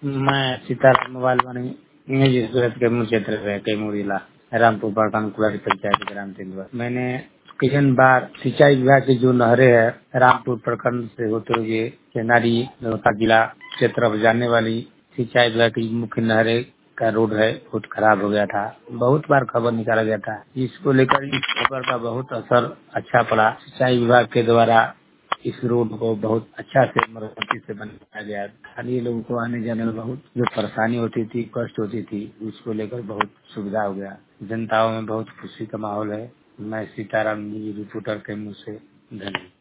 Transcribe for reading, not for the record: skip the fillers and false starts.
मैं सीताराम मोबाइल वाणी इंग्लिश सूरत कैमूर क्षेत्र है कैमूर जिला रामपुर प्रखंड कुलारी पंचायत ग्राम तिलवा। मैंने कई बार सिंचाई विभाग की जो नहरें है रामपुर प्रखंड से होते हुए चेनारी नौता जिला के तरफ जाने वाली सिंचाई विभाग की मुख्य नहरें का रोड है बहुत खराब हो गया था। बहुत बार खबर निकाला गया था, इसको लेकर इस खबर का बहुत असर अच्छा पड़ा। सिंचाई विभाग के द्वारा इस रोड को बहुत अच्छा से मरम्मती से बनाया गया। स्थानीय लोगों को आने जाने में बहुत जो परेशानी होती थी, कष्ट होती थी, उसको लेकर बहुत सुविधा हो गया। जनताओं में बहुत खुशी का माहौल है। मैं सीताराम जी रिपोर्टर के मुंह से धन्यवाद।